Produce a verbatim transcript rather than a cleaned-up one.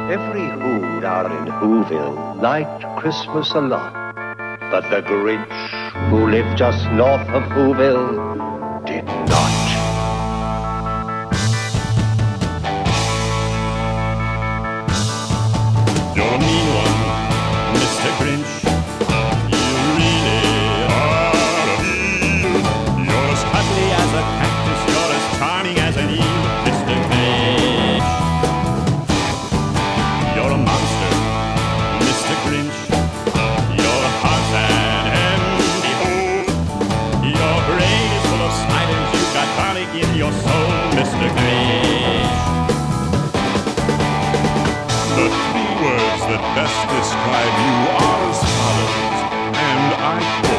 Every Who down in Whoville liked Christmas a lot. But the Grinch, who lived just north of Whoville, did not. You're a mean one, Mister Grinch. You really are a mean. You're as cuddly as a cactus. You're as charming as an eel, Mister Grinch. You're a monster, Mister Grinch. You're a Tarzan and behold. Your brain is full of spiders. You've got garlic in your soul, Mister Grinch. The three words that best describe you are as follows, and I